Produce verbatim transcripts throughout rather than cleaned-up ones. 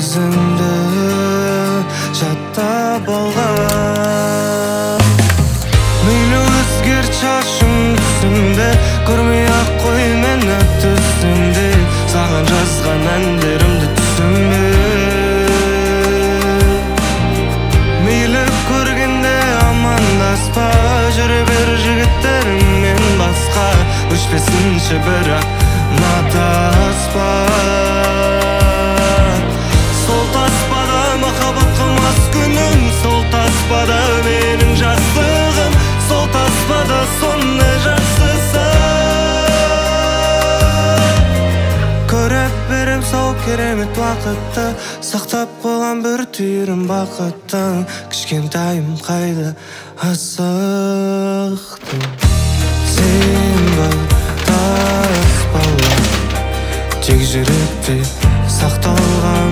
өзіңді жаттап алған. Мейлі өзгерт шашың түсімде, көрмей-ақ қой мені түсімде. Саған жазған әндерімді түсімде. Мейлі көргенде амандаспа, жүре бер жігіттеріңмен басқа. Өшпесінші бірақ матаспа. Сол таспада махаббат қылмас күнім, сол таспада менің жастығым, сол таспада сондай жақсысы. Көріп берем сол керемет уақытты, сақтап қойған бір түйірім бақыттың. Кішкентайым қайда асықтың. Сен ба таспалар, тек жүректе сақталған.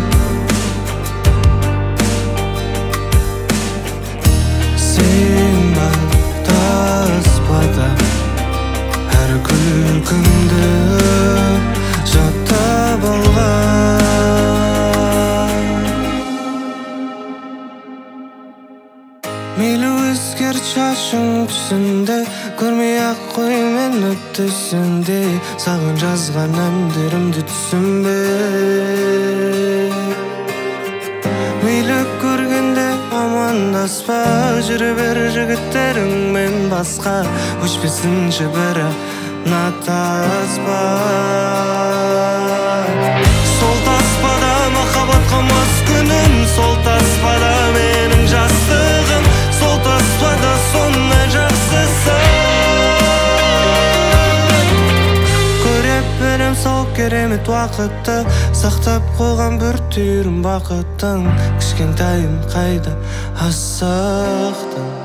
Сен ба таспада әр күлкіңді жаттап алған. Мейлі өзгерт шашың түсінде, көрмей-ақ қой мені түсінде. Саған жазған әндерімді түсінбе. Мейлі көргенде амандаспа, жүре бер жігіттеріңмен басқа. Өшпесінші бірақ натаспа. Сол таспада махаббат қылмас күнім, сол таспада менің жастығым, сол таспада сондай жақсысы. Көріп берем сол керемет уақытты, сақтап қойған бір түйірім бақыттың. Кішкентайым қайда асықтың.